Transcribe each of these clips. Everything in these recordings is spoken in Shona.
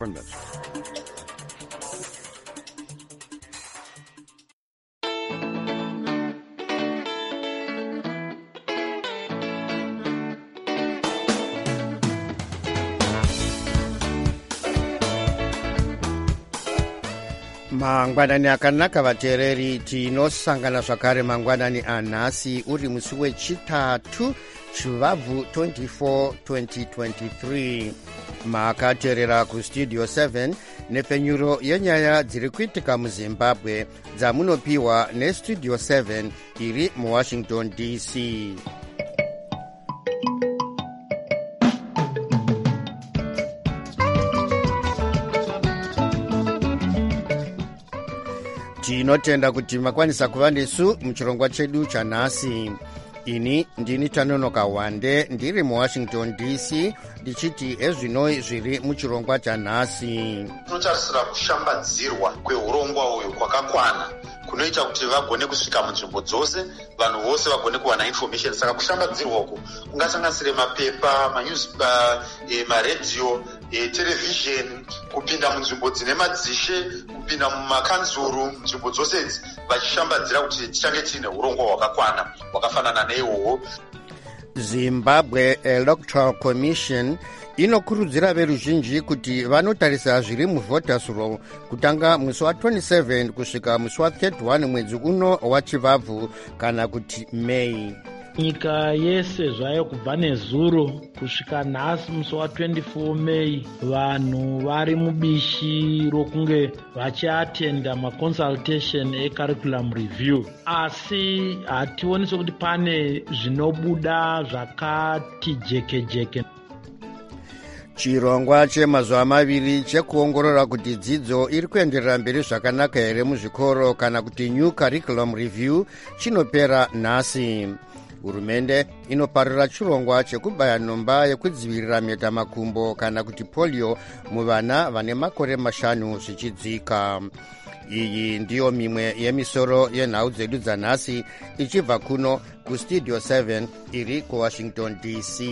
mangwanani akanaka vateereri, tinosangana zvakare mangwanani anhasi uri musi wechitatu chivabvu 24 2023. makateerera kustudio 7 nepfenyuro yenyaya dziri kuitika muzimbabwe dzamunopiwa nestudio 7 iri muwashington dc. tinotenda kuti makwanisa kuva nesu muchirongwa chedu chanhasi. ini ndini Tanonoka Wande ndiri muwashington dc ndichiti ezvinoi zviri muchirongwa chanhasi. Tinotarisira kushambadzirwa kweurongwa uyu kwakakwana kunoita kuti vagone kusvika munzvimbo dzose, vanhu vose vagone kuwana information. Saka kushambadzirwa uku kungasanganisire mapepa, manewspaper, maredhiyo, television, kupinda munzvimbo dzine madzishe, kupinda mumakanzuru, nzvimbo dzose idzi vachishambadzira kuti tichange tiine urongwa hwakakwana hwakafanana neihwohwo. Zimbabwe Electoral Commission inokurudzira veruzhinji kuti vanotarisa zviri muvoters roll kutanga musi wa27 kusvika musi wa31 mwedzi uno wachivabvu kana kuti Mei. Nyika yese zvayo kubva nezuro kusvika nhasi musi wa24 Mei vanhu vari mubishi rokunge vachiatenda maconsultation ecurriculum review, asi hationi sekuti pane zvinobuda zvakati jeke. chirongwa chemazuva maviri chekuongorora kuti dzidzo iri kuenderera mberi zvakanaka here muzvikoro kana kuti new curriculum review chinopera nhasi. Hurumende inoparira chirongwa chekubaya nhomba yekudzivirira mhetamakumbo kana kuti polio muvana vane makore 5 zvichidzika. iyi ndiyo mimwe yemisoro yenhau dzedu dzanhasi ichibva kuno kustudio 7 iri kuwashington dc.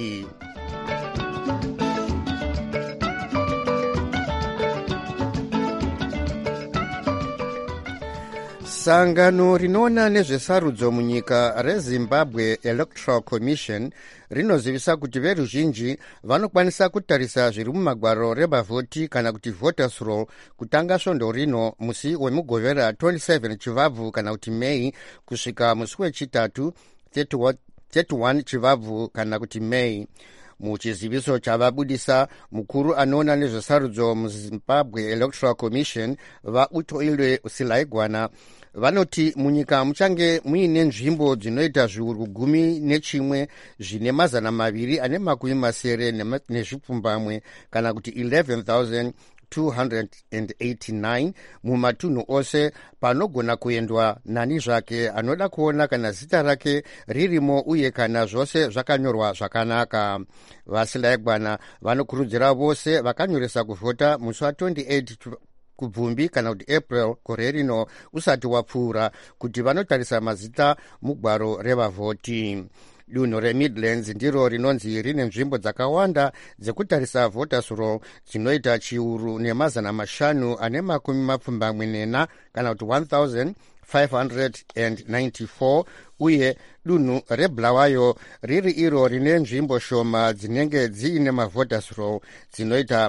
sangano rinoona nezvesarudzo munyika rezimbabwe Electoral Commission rinozivisa kuti veruzhinji vanokwanisa kutarisa zviri mumagwaro revavhoti kana kuti voters roll kutanga svondo rino musi wemugovera 27 chivabvu kana kuti Mei kusvika musi wechitatu 31 chivabvu kana kuti Mei. muchiziviso chavabudisa mukuru anoona nezvesarudzo muzimbabwe Electoral Commission vaUtoile Silaigwana vanoti munyika muchange muine nzvimbo dzinoita zviuru 11 zvine 280 nezvipfumbamwe kana kuti 11,289 mumatunhu ose panogona kuendwa nani zvake anoda kuona kana zita rake ririmo uye kana zvose zvakanyorwa zvakanaka. Vasilaigwana vanokurudzira vose vakanyoresa kuvhota musi wa28 kubvumbi kana kuti April gore rino usati wapfuura kuti vanotarisa mazita mugwaro revavhoti. Dunhu reMidlands ndiro rinonzi rine nzvimbo dzakawanda dzekutarisa voters roll dzinoita chiuru ne524 kana kuti 1,594 uye dunhu reBulawayo riri iro rine nzvimbo shoma dzinenge dziine mavoters roll dzinoita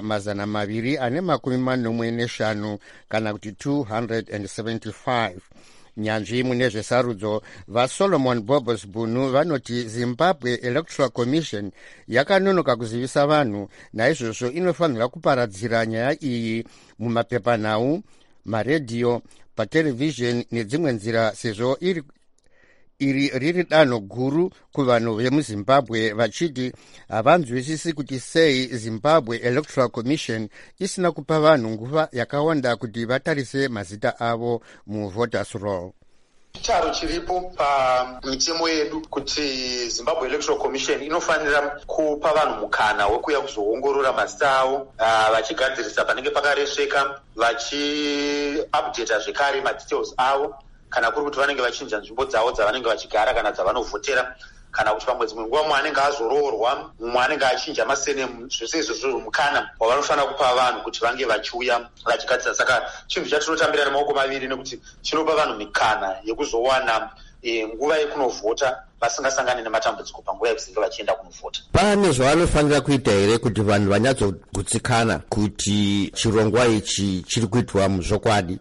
245 kana kuti 275. nyanzvi mune zvesarudzo vaSolomon Bobos Bunu vanoti Zimbabwe Electoral Commission yakanonoka kuzivisa vanhu, naizvozvo inofanira kuparadzira nyaya iyi mumapepanhau, maredhiyo, patelevision nedzimwe nzira sezvo riri danho guru kuvanhu vemuzimbabwe vachiti havanzwisisi kuti sei Zimbabwe Electoral Commission isina kupa vanhu nguva yakawanda kuti vatarise mazita avo muvoters roll. chitaro chiripo pamitemo yedu kuti Zimbabwe Electoral Commission inofanira kupa vanhu mukana wekuya kuzoongorora mazita avo vachigadzirisa panenge pakaresveka, vachiupdata zvekare madetails avo kana kuri kuti vanenge vachinja nzvimbo dzavo dzavanenge vachigara kana dzavanovhotera, kana kuti pamwe dzimwe nguva mumwe anenge azoroorwa, mumwe anenge achinja masenemu, zvese izvozvo mukana wavanofanira kupa vanhu kuti vange vachiuya vachigadzira. Saka chinhu chatinotambira nemaoko maviri nekuti chinopa vanhu mikana yekuzowana nguva yekunovhota vasingasangani nematambudziko panguva yekuzinge vachienda kunovhota. Pane zvavanofanira kuita here kuti vanhu vanyatsogutsikana kuti chirongwa ichi chiri kuitwa muzvokwadi?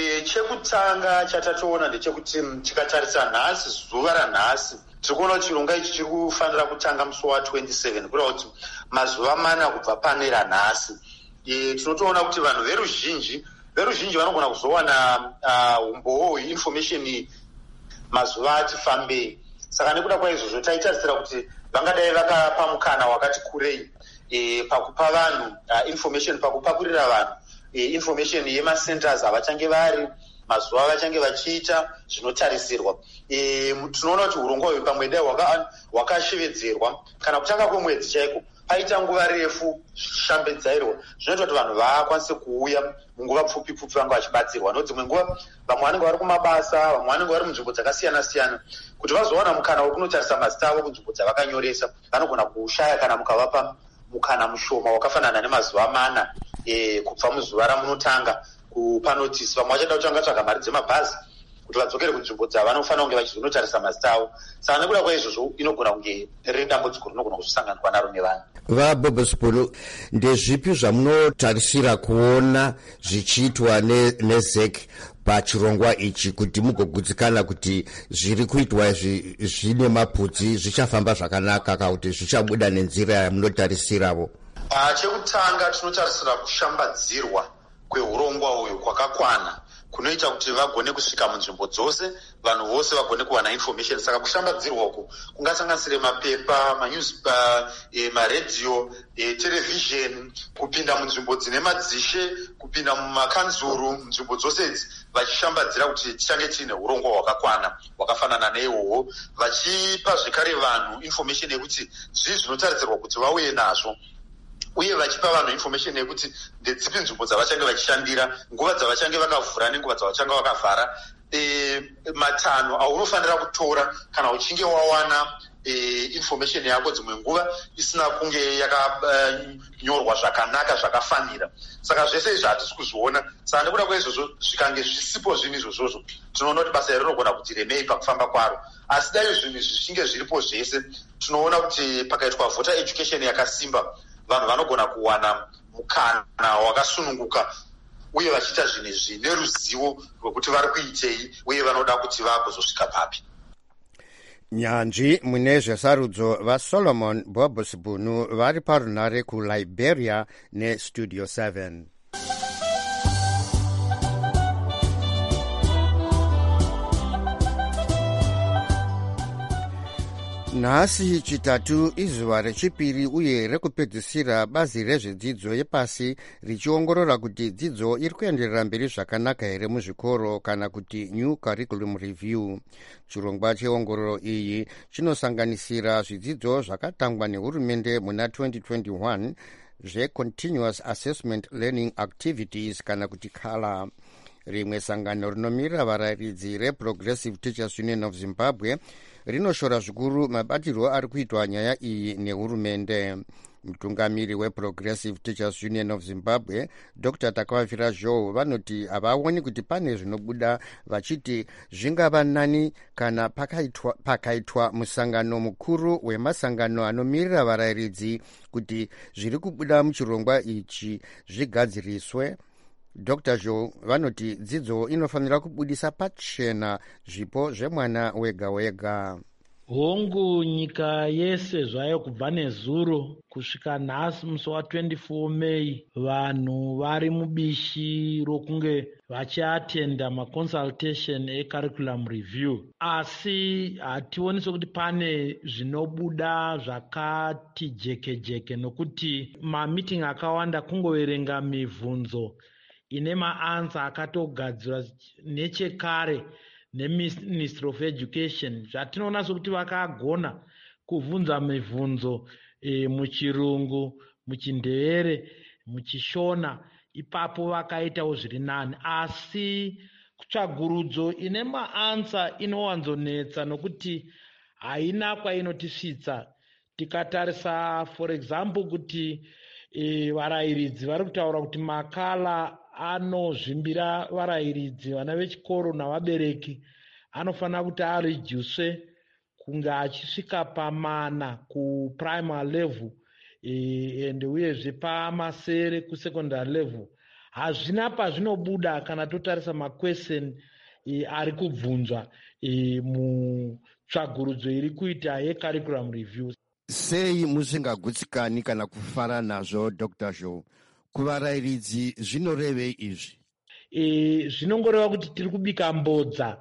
Chekutanga chatatoona ndechekuti tikatarisa nhasi, zuva ranhasi, tiri kuona kuti chirongwa ichi chiri kufanira kutanga musi wa27 kureva kuti mazuva mana kubva pane ranhasi. Tinotoona kuti vanhu veruzhinji vanogona kuzowana umboo information mazuva ati fambei. Saka nekuda kwaizvozvo taitarisira kuti vangadai vakapa mukana wakati kurei pakupa vanhu information, pakupakurira vanhu information yemacenters avachange vari, mazuva vachange vachiita zvinotarisirwa. Tinoona kuti urongwa hwedu pamwe dai hwakashevedzerwa kana kutanga kwemwedzi chaiko paita nguva refu shambedzairwa, zvinoita kuti vanhu vakwanise kuuya munguva pfupi vanga vachibatsirwa. Nodzimwe nguva vamwe vanenge vari kumabasa, vamwe vanenge vari munzvimbo dzakasiyana-siyana, kuti vazowana mukana wekunotarisa mazita avo kunzvimbo dzavakanyoresa vanogona kushaya kana mukavapa mukana mushoma wakafanana nemazuva mana kubva muzuva ramunotanga kupa notisi. Vamwe vachada kutanga tsvaga mari dzemabhazi kuti vadzokere kunzvimbo dzavanofanira kunge vachizonotarisa mazita avo. Saka nekuda kwaizvozvo inogona kunge riri dambudziko rinogona kuzosanganwa naro nevanhu. VaBobosipolo, ndezvipi zvamunotarisira kuona zvichiitwa neZEC pachirongwa ichi kuti mugogutsikana kuti zviri kuitwa izvi zvine maputsi zvichafamba zvakanaka kana kuti zvichabuda nenzira yamunotarisiravo? Chekutanga tinotarisira kushambadzirwa kweurongwa uyu kwakakwana kunoita kuti vagone kusvika munzvimbo dzose, vanhu vose vagone kuwana information. Saka kushambadzirwa uku kungasanganisire mapepa, maredhiyo, television, kupinda munzvimbo dzine madzishe, kupinda mumakanzuru, nzvimbo dzose idzi vachishambadzira kuti tichange tiine urongwa hwakakwana hwakafanana neihwohwo, vachipa zvekare vanhu information yekuti zvii zvinotarisirwa kuti vauye nazvo, uye vachipa vanhu information yekuti ndedzipi nzvimbo dzavachange vachishandira, nguva dzavachange vakavhura nenguva dzavachange vakavhara, matanho aunofanira kutora kana uchinge wawana information yako dzimwe nguva isina kunge yakanyorwa zvakanaka zvakafanira. Saka zvese izvi hatisi kuzviona. Saka nekuda kwaizvozvo zvikange zvisipo zvinhu izvozvozvo tinoona kuti basa rinogona kuti remei pakufamba kwaro. Asi dai zvinhu zvichinge zviripo zvese, tinoona kuti pakaitwa voter education yakasimba, vanhu vanogona kuwana mukana wakasununguka uye vachiita zvinhu izvi neruzivo rwekuti vari kuitei uye vanoda kuti vagozosvika papi. Nyanzvi mune zvesarudzo vaSolomon Bobosipunu vari parunare kuLiberia neStudio 7. Nhasi chitatu izuva rechipiri uye rekupedzisira bazi rezvedzidzo yepasi richiongorora kuti dzidzo iri kuenderera mberi zvakanaka here muzvikoro kana kuti New Curriculum Review. Chirongwa cheongororo iyi chinosanganisira zvidzidzo zvakatangwa nehurumende muna 2021 zveContinuous Assessment Learning Activities kana kuti CALA. Rimwe sangano rinomirira varayiridzi reProgressive Teachers Union of Zimbabwe rinoshora zvikuru mabatirwo ari kuitwa nyaya iyi nehurumende. Mutungamiri weProgressive Teachers Union of Zimbabwe Dr. Takavafira Joe vanoti havaoni kuti pane zvinobuda, vachiti zvingava nani kana pakaitwa musangano mukuru wemasangano anomirira varayiridzi kuti zviri kubuda muchirongwa ichi zvigadziriswe. Dr. Joe vanoti dzidzo inofanira kubudisa pachena zvipo zvemwana wega wega. Hongu nyika yese zvayo kubva nezuro kusvika nhasi musi wa24 Mei vanhu vari mubishi rokunge vachiatenda maconsultation ecurriculum review, asi hationi sokuti pane zvinobuda zvakati jeke nokuti mamiting akawanda kungoverenga mibvunzo ine maansa akatogadzirwa nechekare neMinistry of Education. Zvatinoona sokuti vakagona kuvhunza mibvunzo muchirungu, muchindevere, muchishona, ipapo vakaitawo zviri nani. Asi tsvagurudzo ine maansa inowanzonetsa nokuti haina kwainotisvitsa. Tikatarisa for example kuti varayiridzi vari kutaura kuti makala anozvimbira varayiridzi, vana vechikoro navabereki anofanira kuti aredyuswe kunge achisvika pa4 kuprimary level and uyezve pamasere kusecondary level. Hazvina pazvinobuda kana totarisa maquestion ari kubvunzwa mutsvagurudzo iri kuita yecurriculum review. Sei musingagutsikani kana kufara nazvo Dr. Zhou? Kuvarayiridzi zvinorevei izvi? Zvinongoreva kuti tiri kubika mbodza.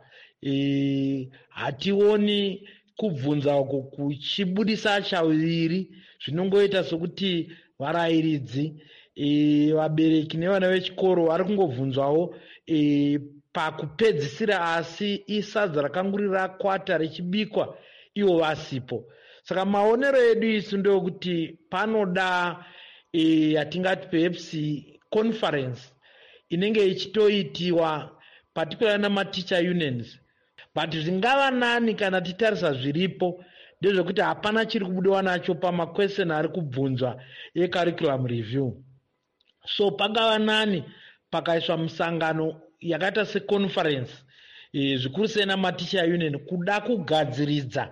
Hationi kubvunza uko kuchibudisa chaviri. Zvinongoita sokuti varayiridzi, vabereki nevana vechikoro vari kungobvunzwawo pakupedzisira, asi isadza rakangu rakwata richibikwa ivo vasipo. Saka maonero edu isu ndeokuti panoda yatingati perhaps conference inenge ichitoitiwa particularly namaticha unions. But zvingava nani kana titarisa zviripo ndezvekuti hapana chiri kubudiwa nacho pamaquestion ari kubvunzwa ecurriculum review. So pangava nani pakaiswa musangano yakaita seconference zvikuru sei namaticha union kuda kugadziridza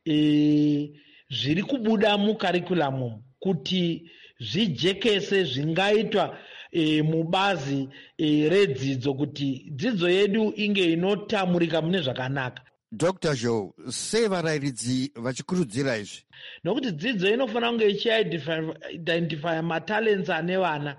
zviri kubuda mucurriculum kuti zvijekese zvingaitwa mubazi redzidzo kuti dzidzo yedu inge inotamurika mune zvakanaka. Dr. Zhou, sei varayiridzi vachikurudzira izvi? Nokuti dzidzo inofanira kunge ichiidentify matalents ane vana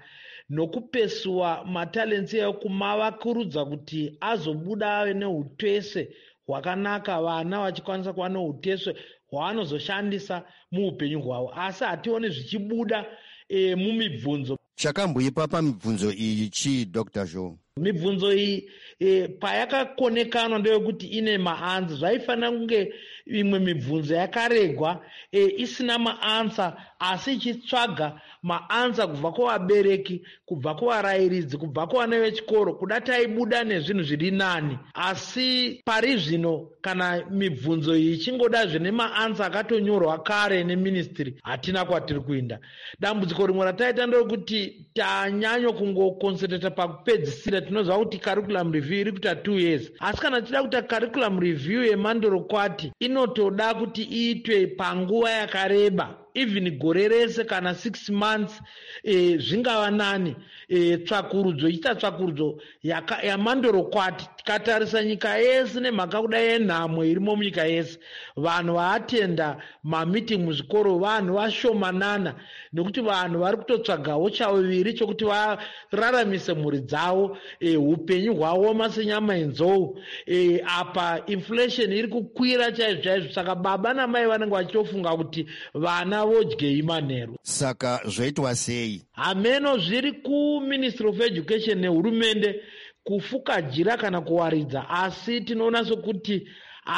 nokupesuwa matalents eyo kumavakurudza kuti azobuda ave neutese hwakanaka, vana vachikwanisa kuva neutese hwavanozoshandisa muupenyu hwavo. Asi hationi zvichibuda mumibvunzo. Chakamboipa pamibvunzo iyi chii Dr. Zhou? Mibvunzo iyi payakakonekanwa ndeyekuti ine maanza. Zvaifanira kunge imwe mibvunzo yakaregwa isina maanza, asi ichitsvaga maanza kubva kuvabereki, kubva kuvarayiridzi, kubva kuvana vechikoro, kuda taibuda nezvinhu zviri nani. Asi pari zvino kana mibvunzo iyi ichingoda zvine maanza akatonyorwa kare neministry, hatina kwatiri kuenda. Dambudziko rimwe rataita ndeyekuti tanyanyo kungoconcentrata pakupedzisira. Tinoziva kuti curriculum review iri kuita 2 years. Asi kana tichida kuita curriculum review yemandorokwati inotoda kuti iitwe panguva yakareba, even gore rese kana 6 months. Zvingava nani tsvakurudzo, ichita tsvakurudzo yamandorokwati. Tikatarisa nyika yese nemhaka kudai yenhamo irimo munyika yese, vanhu vaatenda mameeting muzvikoro vanhu vashomanana, nekuti vanhu vari kutotsvagawo chaviviri chokuti vararamise mhuri dzavo, upenyu hwavo masenyama enzou. Apa inflation iri kukwira chaizvo chaizvo, saka baba namai vanenge vachitofunga kuti vana vodyei manheru. Saka zvoitwa sei? Hameno zviri kuMinistry of Education nehurumende kufuka jira kana kuwaridza, asi tinoona sokuti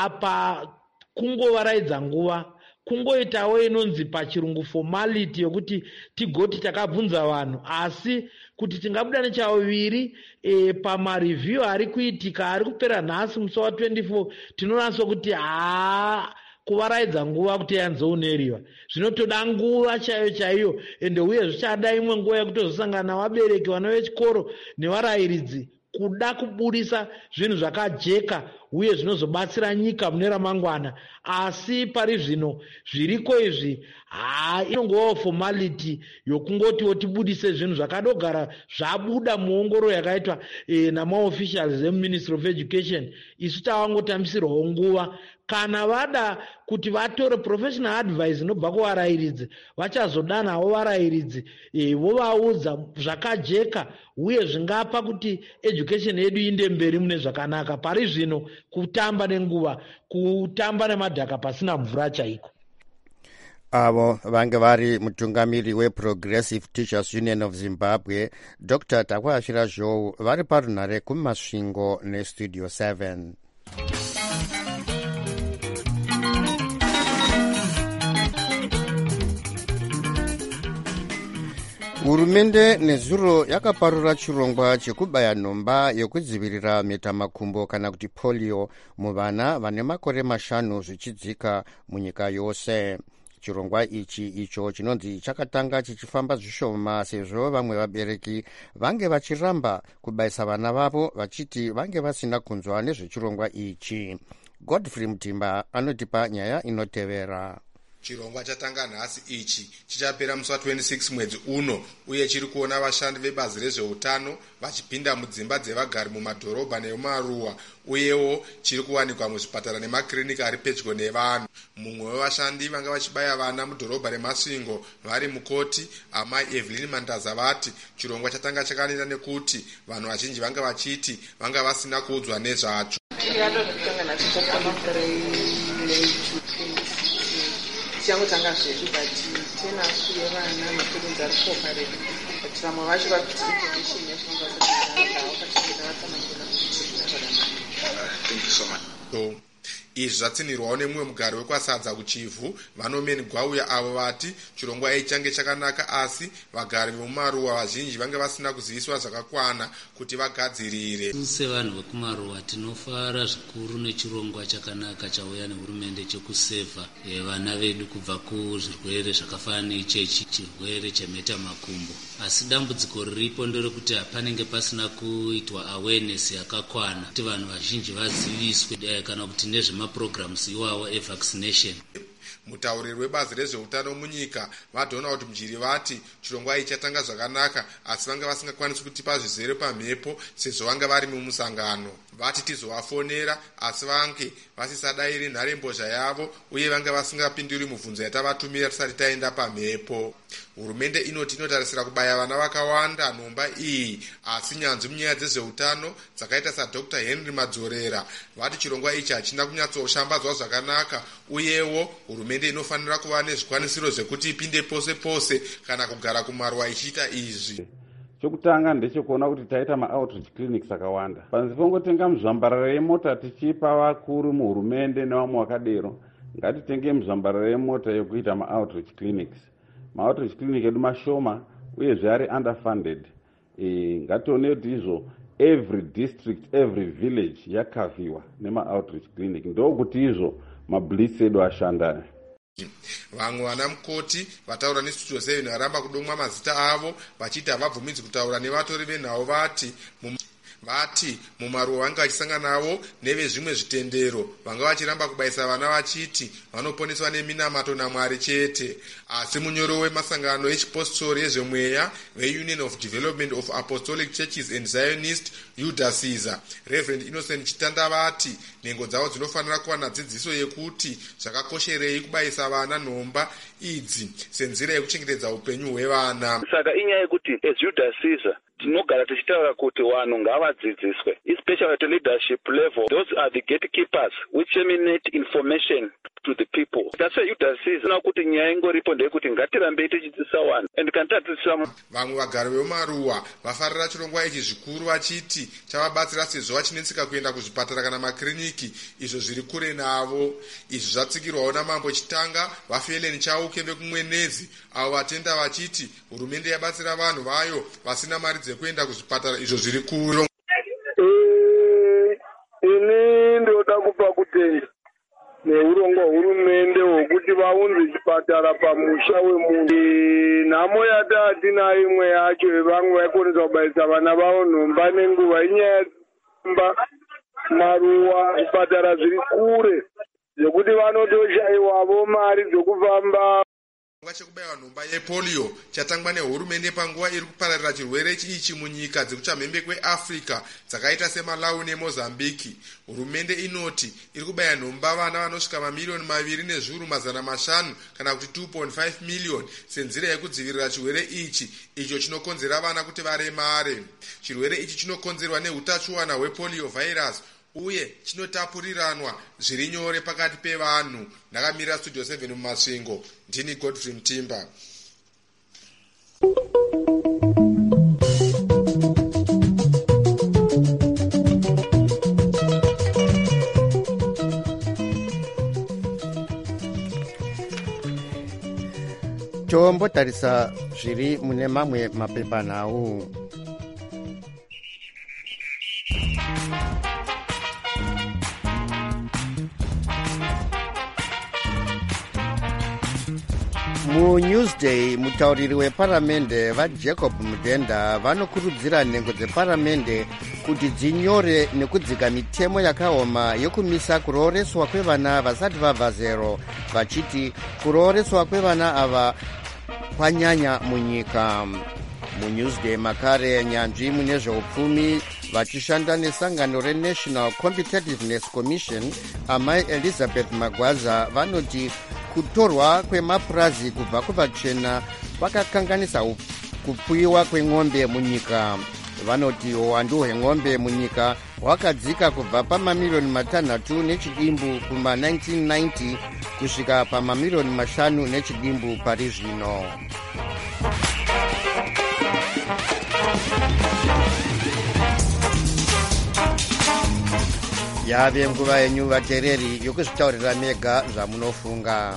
apa kungovaraidza nguva, kungoitawo inonzi pachirungu formality yokuti tigoti takabvunza vanhu, asi kuti tingabuda nechaviri pamareview ari kuitika ari kupera nhasi musi wa24, tinoona sokuti kuvaraidza nguva kuti yanzouneriwa. Zvinotoda nguva chaiyo chaiyo, ende uye zvichada imwe nguva yekutozosangana vabereki, vana vechikoro nevarayiridzi kuda kubudisa zvinhu zvakajeka uye zvinozobatsira nyika mune ramangwana. Asi pari zvino zviriko izvi inongovawo formality yokungotiwo tibudise zvinhu zvakadogara zvabuda muongoro yakaitwa namaofficials emuMinistry of Education. Isu tavangotambisirwawo nguva. Kana vada kuti vatore professional advice inobva kuvarayiridzi, vachazodanawo varayiridzi vovaudza zvakajeka uye zvingapa kuti education yedu inde mberi mune zvakanaka. Pari zvino kutamba nenguva, kutamba nemadhaka pasina mvura chaiko. Avo vange vari mutungamiri weProgressive Teachers Union of Zimbabwe, Dr. Takwashira Zhou, vari parunhare kumasvingo nestudio 7. Hurumende nezuro yakaparura chirongwa chekubaya nhomba yekudzivirira mhetamakumbo kana kuti polio muvana vane makore 5 zvichidzika munyika yose. Chirongwa icho chinonzi chakatanga chichifamba zvishoma sezvo vamwe vabereki vange vachiramba kubayisa vana vavo vachiti vange vasina kunzwa nezvechirongwa ichi. Godfrey Mutimba anotipa nyaya inotevera. Chirongwa chatanga nhasi ichi chichapera musi wa26 mwedzi uno, uye chiri kuona vashandi vebazi rezveutano vachipinda mudzimba dzevagari mumadhorobha nemumaruwa, uyewo chiri kuwanikwa muzvipatara nemakiriniki ari pedyo nevanhu. Mumwe wevashandi vanga vachibaya vana mudhorobha reMasvingo vari mukoti amai Evelyn Mandaza vati chirongwa chatanga chakanira nekuti vanhu vazhinji vanga vachiti vanga vasina kuudzwa nezvacho. Tichangotanga zvedu tenasi yevana makurunzi ari kuopareka kuti vamwe vacho vakudzivitation yavanenge izvi zvatsinirwawo nemumwe mugari wekwasadza kuchivhu vanomeni Gwauya avo vati chirongwa ichi change chakanaka, asi vagari vemumaruwa vazhinji vange vasina kuziviswa zvakakwana kuti vagadzirire. Sevanhu vekumaruwa tinofara zvikuru nechirongwa chakanaka chauya nehurumende chekusevha vana vedu kubva kuzvirwere zvakafanana neichechi, chirwere chemhetamakumbo. Asi dambudziko riripo nderekuti panenge pasina kuitwa awareness yakakwana kuti vanhu vazhinji vaziviswe kana kuti nezvemaprograms iwawo evaccination. Mutauriri webazi rezveutano munyika vaDonald Mjiri vati chirongwa ichi chatanga zvakanaka, asi vanga vasingakwanisi kutipa zvizere pamhepo sezvo vanga vari mumusangano. Vati tizovafonera asi vange vasisadairi nharembozha yavo, uye vanga vasingapinduri mubvunzo yatavatumira tisati taenda pamhepo. Hurumende inoti inotarisira kubaya vana vakawanda nhomba iyi, asi nyanzvi munyaya dzezveutano dzakaita saDr Henry Madzorera vati chirongwa ichi hachina kunyatsoshambadzwa zvakanaka, uyewo hurumende inofanira kuva nezvikwanisiro zvekuti ipinde pose pose kana kugara kumaruwa ichiita izvi. Chokutanga ndechekuona kuti taita ma-outreach clinics akawanda. Panze pongotenga muzvambarara yemota tichipa vakuru muhurumende nevamwe vakadero, ngatitenge muzvambarara yemota yekuita ma-outreach clinics. Ma-outreach clinic edu mashoma uyezve ari underfunded. Ngatione kuti izvo every district, every village yakaviwa nema-outreach clinic, ndokuti izvo mablitz edu ashanda. Vamwe vana mukoti vataura nestudio 7 varamba kudomwa mazita avo vachiti havabvumidzi kutaura nevatori venhau. Vati mumaruwa vanga vachisangana navo nevezvimwe zvitendero vanga vachiramba kubayisa vana vachiti vanoponeswa neminamato naMwari chete. Asi munyoro wemasangano echipostori ezvemweya veUnion of Development of Apostolic Churches and Zionist Yuda Caesar, Reverend Innocent Chitanda vati nhengo dzavo dzinofanira kuwana dzidziso yekuti zvakakosherei kubayisa vana nhomba idzi senzira yekuchengetedza upenyu hwevana. Saka inyaya yekuti as Yuda Caesar tinogara tichitaura kuti vanhu ngavadzidziswe, especially at leadership level. Those are the gatekeepers which disseminate information to the people. That's why Yuda Caesar kuti nyaya ingoripo ndeyekuti ngatirambei tichidzidzisa vanhu and kana tadzidzisa. Vamwe vagari vemumaruwa vafarira chirongwa ichi zvikuru vachiti chavabatsira sezvo vachinetseka kuenda kuzvipatara kana makiriniki izvo zviri kure navo. Izvi zvatsikirwawo naMambo Chitanga vaFelen Chauke vekumwenezi avo vatenda vachiti hurumende yabatsira vanhu vayo vasina mari dzekuenda kuzvipatara izvo zviri kure. Ini ndoda kupa kutenda neurongwa hurumende hwokuti vaunze chipatara pamusha wemunhu. Nhamo yataatinayo imwe yacho vamwe vaikonesa kubayisa vana vavo nhomba nenguva inyaya dzimba maruwa zvipatara zviri kure zvokuti vanotoshayiwavo mari dzokufamba. Chekubaya nhomba yepolio chatangwa nehurumende panguva iri kupararira chirwere ichi munyika dzekuchamhembe kweAfrica dzakaita seMalawi neMozambiki. Hurumende inoti iri kubaya nhomba vana vanosvika 2,250,000 kana kuti 2.5 million senzira yekudzivirira chirwere ichi icho chinokonzera vana kuti varemare. Chirwere ichi chinokonzerwa neutachiwana hwepolio virus uye chinotapuriranwa zviri nyore pakati pevanhu. Ndakamira studio 7 muMasvingo, ndini Godfrey Mutimba. tombotarisa zviri mune mamwe mapepanhau. muNewsday mutauriri weparamende vaJacob Mudenda vanokurudzira nhengo dzeparamende kuti dzinyore nekudzika mitemo yakaoma yokumisa kurooreswa kwevana vasati vabva zero, vachiti kurooreswa kwevana ava kwanyanya munyika. muNewsday makare nyanzvi mune zveupfumi vachishanda nesangano reNational Competitiveness Commission amai Elizabeth Magwaza vanoti kutorwa kwemapurazi kubva kuvachena kwakakanganisa kupfuyiwa kweng'ombe munyika. Vanoti uwandu hweng'ombe munyika hwakadzika kubva pamamiliyoni 6 nechidimbu kuma 1990 kusvika pamamiliyoni 5 nechidimbu pari zvino. yave nguva yenyu vateereri yokuzvitaurira mega zvamunofunga.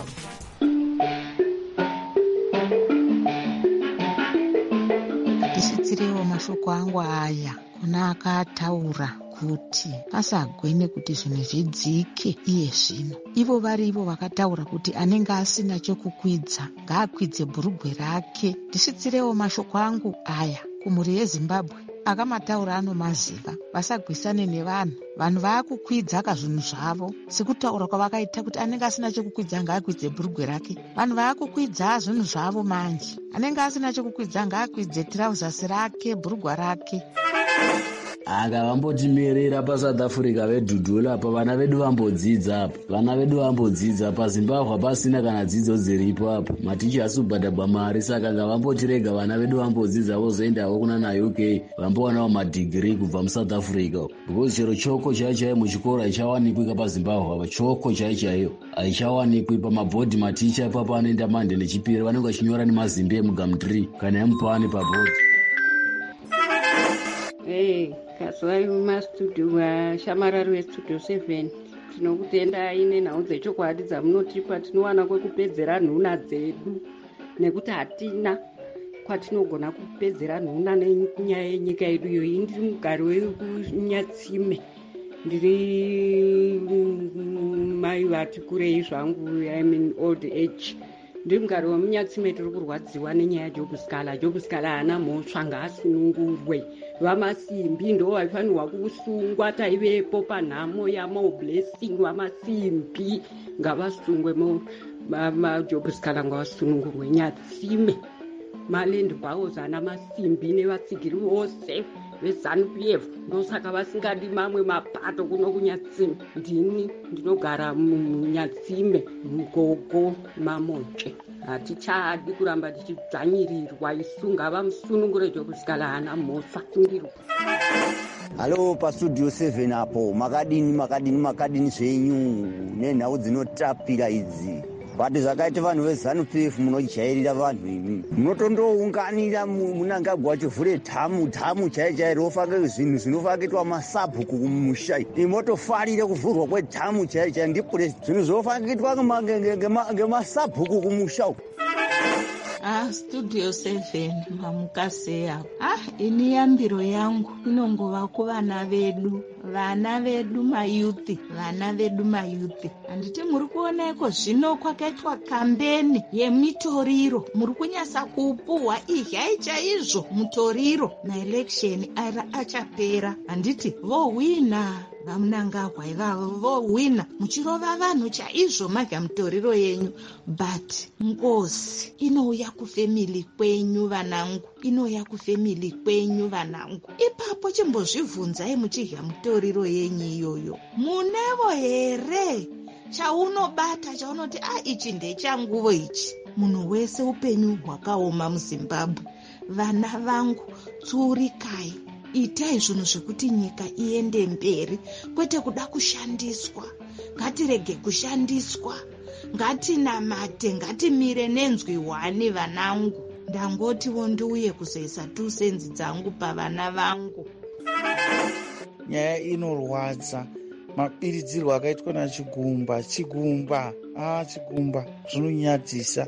ndisitsirewo mashoko angu aya kuna akataura kuti pasagwene kuti zvinhu zvidzike iye zvino. Ivo varivo vakataura kuti anenge asina chokukwidza ngaakwidze bhurugwe rake. ndisitsirewo mashoko angu aya kumhuri yeZimbabwe akamataura anomaziva, vasagwisane nevanhu. Vanhu vaakukwidza zvinhu zvavo sekutaura kwavakaita kuti anenge asina chokukwidza ngaakwidze bhurugwe rake. Vanhu vaakukwidza zvinhu zvavo manje. Anenge asina chokukwidza ngaakwidze tirauzasi rake, bhurugwa rake. anga vambotimerera paSouth Africa vedhudhula apa vana vedu vambodzidza apa. Vana vedu vambodzidza apa. Zimbabwe pasina kana dzidzo dziripo apa. Maticha asubhadhabha mari saka ngavambotirega vana vedu vambodzidza vozoendawo kuna naUK vambowanawo madhigiri kubva muSouth Africa. Because chero choko chaiyo muchikora haichawanikwi paZimbabwe apa. Choko chaiyo haichawanikwi pamabhodhi. Maticha ipapo anoenda mande nechipiri vanenge vachinyora nemazimbe emugumtree kana emupani pabhodhi. Kazuva mastudio shamarari westudio 7 tinokutendai nenhau dzechokwadi dzamunotipa. Tinowana kwekupedzera nhuna dzedu nekuti hatina kwatinogona kupedzera nhuna nenyaya yenyika yedu iyoyi. Ndiri mugari wekunyatsime, ndiri mai vati kurei zvangu, old age. Ndiri mugari wemunyatsime, tiri kurwadziwa nenyaya yejobhusikala. Jobhusikala haana mhosva, ngaasunungurwe. Vamasimbi ndo vaifanirwa kusungwa. Taivepo panhamo yamablessing vamasimbi ngavasungwe. Majobhusikala ngavasunungurwe. Nyatsime maland bowels ana masimbi nevatsigiri vose veZANU-PF ndosaka vasingadi mamwe mapato kuno kunyatsime. Ndini ndinogara munyatsime mugogo mamoche. Hatichadi kuramba tichidzvanyirirwa. Isunga vamusunungure jobhusikala hana mhosva sungirwa. Halo pastudio 7 apo makadini zvenyu nenhau dzinotapira idzi. Bati zvakaita vanhu veZANU-PF munojairira vanhu imi. Munotondounganira munangagwa wachivhure dhamu chaiyo rofange zvinhu zvinofangitwa masabhuku kumusha. Imotofarire kuvhurwa kwedhamu chaiyo ndipure zvinhu zvofangitwa ngemasabhuku kumusha. Studio 7 mamukaseya. Ini yambiro yangu inongova kuvana vedu mayuthi. Handiti muri kuoneko zvino kwakaitwa kambeni yemitoriro. Muri kunyasa kupuhwa ihyai chaizvo mutoriro. Maelection achapera. Handiti vohwina vamunangagwa ivavo vohwina muchirova vanhu chaizvo maga mutoriro yenyu. But ngozi inouya kufemili kwenyu vanangu. Ipapo chimbozvibvunzai muchidya mutoriro yenyu iyoyo. Munevo here chaunobata chaunoti ichi ndechanguvo ichi. Munhu wese upenyu hwakaoma muZimbabwe. Vana vangu tsuurikai. Itai zvinhu zvekuti nyika iende mberi, kwete kuda kushandiswa. Ngatirege kushandiswa. Ngatinamate, ngatimire nenzwi hwani vanangu. Ndangotiwo ndiuye kuzoisa 2 cents dzangu pavana vangu. Nyaya inorwadza. Mabiridzirwo akaitwa naChigumba. Chigumba zvinonyadzisa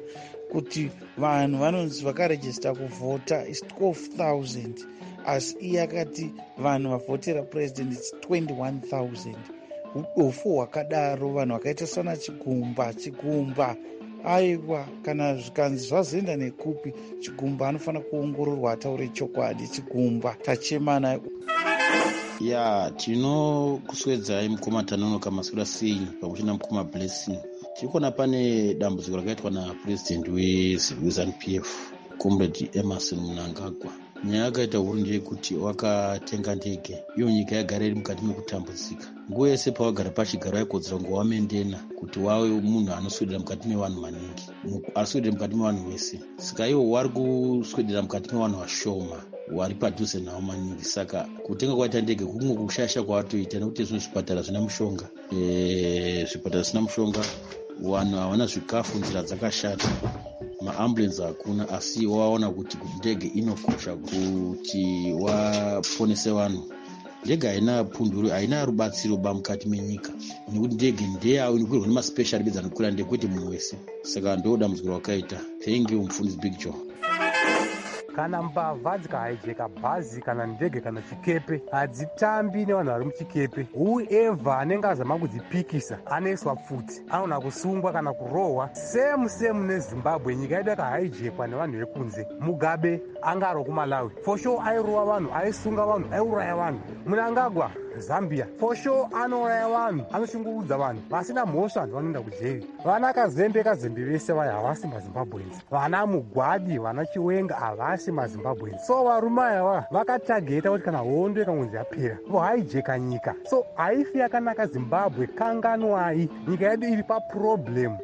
kuti vanhu vanonzi vakarejista kuvhota is 12,000 asi iye akati vanhu vavhotera president its 21,000. udofu hwakadaro vanhu vakaita sana chigumba aiwa kana zvikanzi zvazoenda nekupi chigumba anofanira kuongororwa ataure chokwadi. Chigumba tachemana ya tinokuswedzai mukoma Tanonoka Masura sei pamwe chete namukoma Blessing. Tirikuona pane dambudziko rakaitwa napurezidendi weZANU-PF Comrade Emmerson Mnangagwa. Nyaya yakaita huru ndeyekuti wakatenga ndege iyo nyika yagara iri mukati mekutambudzika. Nguva yese pawagara pachigaro aikodzera kunge wamendena kuti wave munhu anoswedera mukati mevanhu maningi, aswedere mukati mevanhu vese. Saka iwo wari kuswedera mukati mevanhu vashoma wari padhuze navo maningi. Saka kutenga kwaita ndege kumwe kushasha kwavatoita nekuti zvino zvipatara zvina mushonga, zvipatara zvisina mushonga, vanhu havana zvikafu, nzira dzakashata, maambulensi hakuna. Asi waona kuti ndege inokosha kuti waponese vanhu. Ndege haina punduru, haina rubatsiro mukati menyika, nekuti ndege ndeyawo inokwirwa nemaspecial bedzi anokwira ndege kwete munhu wese. Saka ndo dambudziko rakaita. Thank you mufundisi Big Joe. Kana mbavha dzikahaijeka bhazi kana ndege kana chikepe hadzitambi nevanhu vari muchikepe. Whoever anenge azama kudzipikisa anoiswa pfuti, anogona kusungwa kana kurohwa. Same neZimbabwe, nyika yedu yakahaijekwa nevanhu vekunze. Mugabe anga ari kuMalawi, for sure airowa vanhu, aisunga vanhu, aiuraya vanhu. Mnangagwa Zambia, for sure anouraya vanhu, anoshungurudza vanhu. Vasina mhosva vanhu vanoenda kujeri. Vana Kazembe vese vaya havasi maZimbabwenzi. Vana Mugwadi, vana Chiwenga havasi maZimbabwenzi. So varume ava vakatageta kuti kana hondo ikangonzi yapera vohaijeka nyika. So haifi yakanaka Zimbabwe, kanganwai, nyika yedu iri paproblem.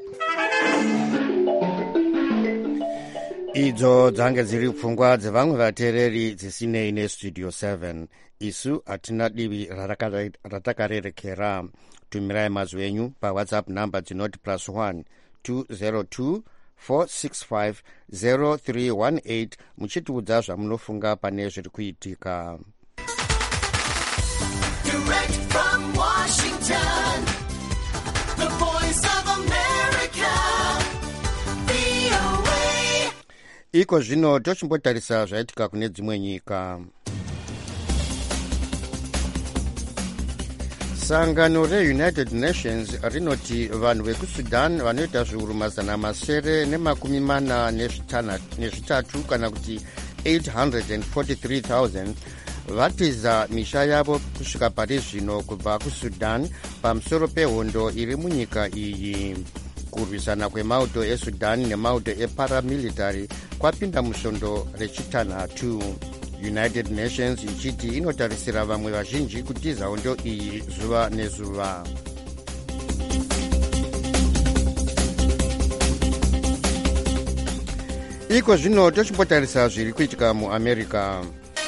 Idzo dzange dziri pfungwa dzevamwe vateereri dzisinei nestudio 7. Isu hatina divi ratakarerekera. Tumirai mazwi enyu paWhatsApp namba dzinoti +1 202 465 0318 muchitiudza zvamunofunga pane zviri kuitika. Direct from Washington, the voice of America, VOA. Iko zvino tochimbotarisa zvaitika kune dzimwe nyika. Sangano reUnited Nations rinoti vanhu vekuSudan vanoita zviuru 443 kana kuti 843,000 vatiza misha yavo kusvika pari zvino kubva kuSudan pamusoro pehondo iri munyika iyi. Kurwisana kwemauto eSudan nemauto eparamilitary kwapinda musvondo rechitanhatu. United Nations ichiti inotarisira vamwe vazhinji kutiza hondo iyi zuva nezuva. Iko zvino tochimbotarisa zviri kuitika muAmerica.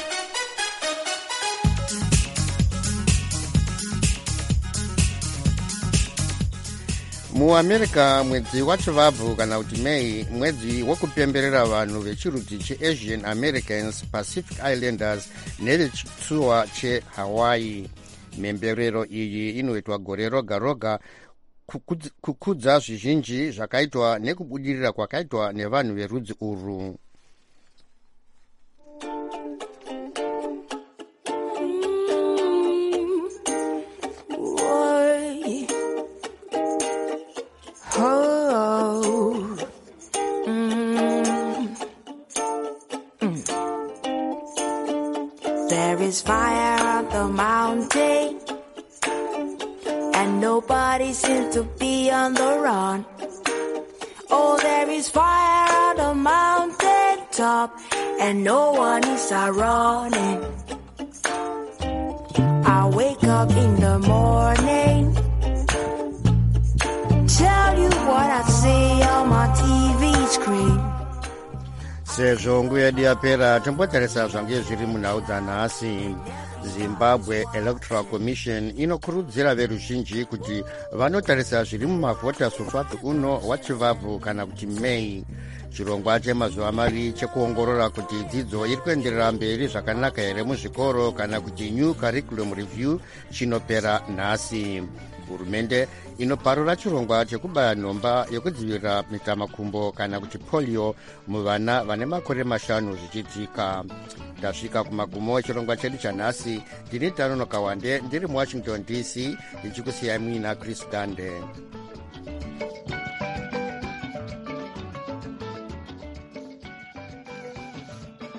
MuAmerica mwedzi wachivabvu kana kuti May, mwedzi wokupemberera vanhu vechirudzi cheAsian Americans, Pacific Islanders nevechitsuwa cheHawaii. Mhemberero iyi inoitwa gore roga roga kukudza zvizhinji zvakaitwa nekubudirira kwakaitwa nevanhu verudzi urwu. There is fire on the mountain, and nobody seems to be on the run. Oh, there is fire on the mountain top, and no one is running. I wake up in the morning, tell you what I see on my TV screen. Sezvo nguva yedu yapera tombotarisa zvange zviri munhau dzanhasi. Zimbabwe Electoral Commission inokurudzira veruzhinji kuti vanotarisa zviri mumavhota sufatu uno wachivabvu kana kuti May. Chirongwa chemazuva maviri chekuongorora kuti dzidzo iri kuenderera mberi zvakanaka here muzvikoro kana kuti New Curriculum Review chinopera nhasi. hurumende inoparura chirongwa chekubaya nhomba yekudzivirira mhetamakumbo kana kuti polio muvana vane makore 5 zvichidzika. Tasvika kumagumo echirongwa chedu chanhasi. Ndini Tanono Kawande ndiri muWashington DC ndichikusiyai muina Chris Dande.